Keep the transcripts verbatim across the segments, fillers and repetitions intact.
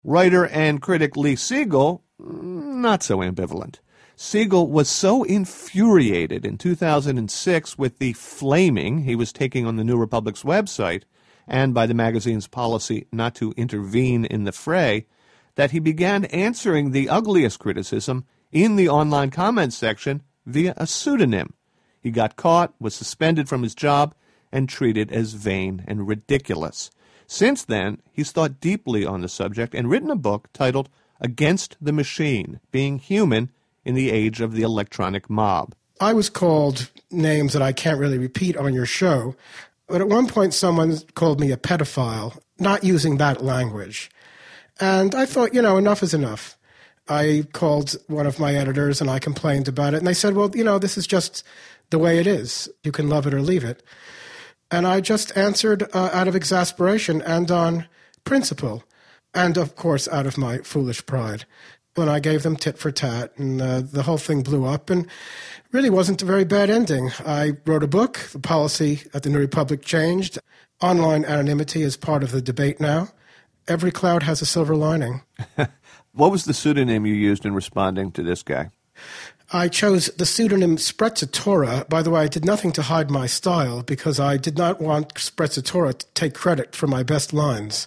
Writer and critic Lee Siegel, not so ambivalent. Siegel was so infuriated in two thousand six with the flaming he was taking on the New Republic's website and by the magazine's policy not to intervene in the fray that he began answering the ugliest criticism in the online comments section via a pseudonym. He got caught, was suspended from his job, and treated as vain and ridiculous. Since then, he's thought deeply on the subject and written a book titled Against the Machine, Being Human in the Age of the Electronic Mob. I was called names that I can't really repeat on your show, but at one point someone called me a pedophile, not using that language. And I thought, you know, enough is enough. I called one of my editors and I complained about it, and they said, well, you know, this is just the way it is. You can love it or leave it. And I just answered uh, out of exasperation and on principle, and of course out of my foolish pride. When I gave them tit for tat, and uh, the whole thing blew up, and really wasn't a very bad ending. I wrote a book. The policy at the New Republic changed. Online anonymity is part of the debate now. Every cloud has a silver lining. What was the pseudonym you used in responding to this guy? I chose the pseudonym Sprezzatura. By the way, I did nothing to hide my style because I did not want Sprezzatura to take credit for my best lines.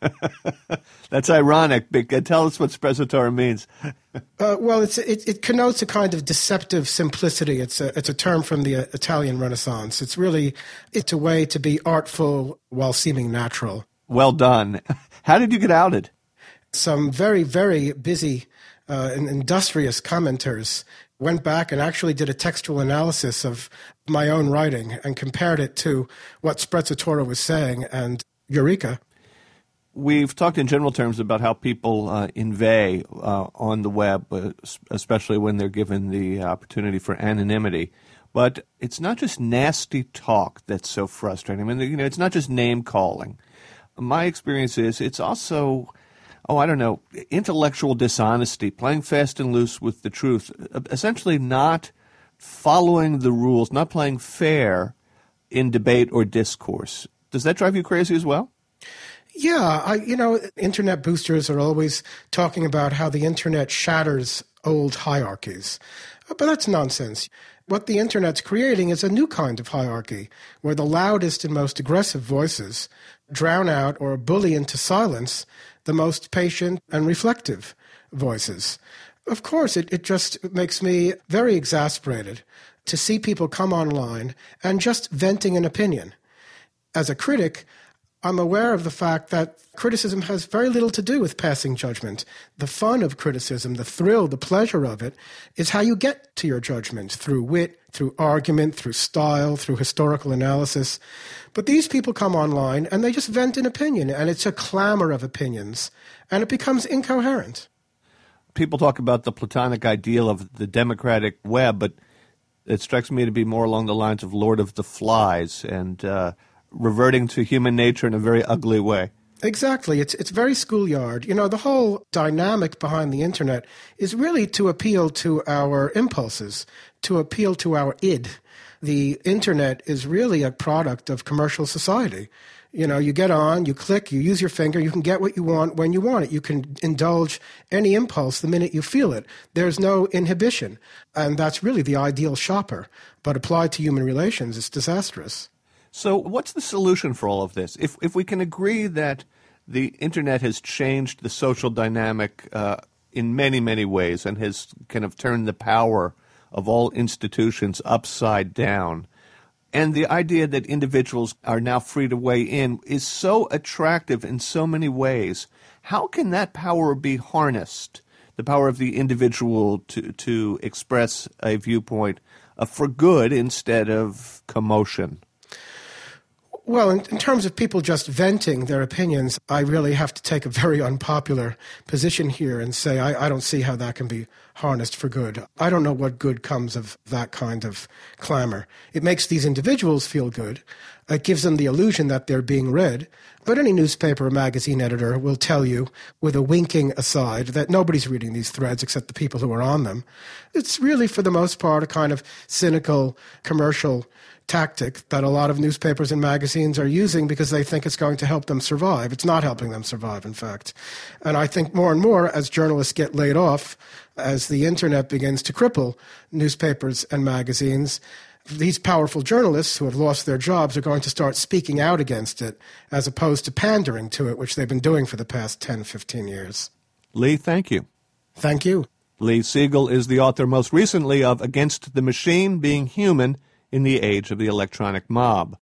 That's ironic. Tell us what Sprezzatura means. uh, well, it's, it, it connotes a kind of deceptive simplicity. It's a, it's a term from the uh, Italian Renaissance. It's really it's a way to be artful while seeming natural. Well done. How did you get outed? Some very, very busy uh, and industrious commenters went back and actually did a textual analysis of my own writing and compared it to what Sprezzatura was saying, and eureka. We've talked in general terms about how people uh, inveigh uh, on the web, uh, especially when they're given the opportunity for anonymity. But it's not just nasty talk that's so frustrating. I mean, you know, it's not just name-calling. My experience is it's also, oh, I don't know, intellectual dishonesty, playing fast and loose with the truth, essentially not following the rules, not playing fair in debate or discourse. Does that drive you crazy as well? Yeah, I, you know, internet boosters are always talking about how the internet shatters old hierarchies. But that's nonsense. What the internet's creating is a new kind of hierarchy, where the loudest and most aggressive voices drown out or bully into silence the most patient and reflective voices. Of course, it, it just makes me very exasperated to see people come online and just venting an opinion. As a critic, I'm aware of the fact that criticism has very little to do with passing judgment. The fun of criticism, the thrill, the pleasure of it, is how you get to your judgment, through wit, through argument, through style, through historical analysis. But these people come online and they just vent an opinion, and it's a clamor of opinions, and it becomes incoherent. People talk about the Platonic ideal of the democratic web, but it strikes me to be more along the lines of Lord of the Flies and uh, reverting to human nature in a very ugly way. Exactly. It's it's very schoolyard. You know, the whole dynamic behind the internet is really to appeal to our impulses, to appeal to our id. The internet is really a product of commercial society. You know, you get on, you click, you use your finger, you can get what you want when you want it. You can indulge any impulse the minute you feel it. There's no inhibition. And that's really the ideal shopper. But applied to human relations, it's disastrous. So what's the solution for all of this? If if we can agree that the internet has changed the social dynamic uh, in many, many ways and has kind of turned the power of all institutions upside down, and the idea that individuals are now free to weigh in is so attractive in so many ways, how can that power be harnessed, the power of the individual to, to express a viewpoint uh, for good instead of commotion? Well, in, in terms of people just venting their opinions, I really have to take a very unpopular position here and say I, I don't see how that can be harnessed for good. I don't know what good comes of that kind of clamor. It makes these individuals feel good, It gives them the illusion that they're being read. But any newspaper or magazine editor will tell you, with a winking aside, that nobody's reading these threads except the people who are on them. It's really, for the most part, a kind of cynical commercial tactic that a lot of newspapers and magazines are using because they think it's going to help them survive. It's not helping them survive, in fact. And I think more and more, as journalists get laid off, as the internet begins to cripple newspapers and magazines, these powerful journalists who have lost their jobs are going to start speaking out against it as opposed to pandering to it, which they've been doing for the past ten, fifteen years. Lee, thank you. Thank you. Lee Siegel is the author most recently of Against the Machine, Being Human in the Age of the Electronic Mob.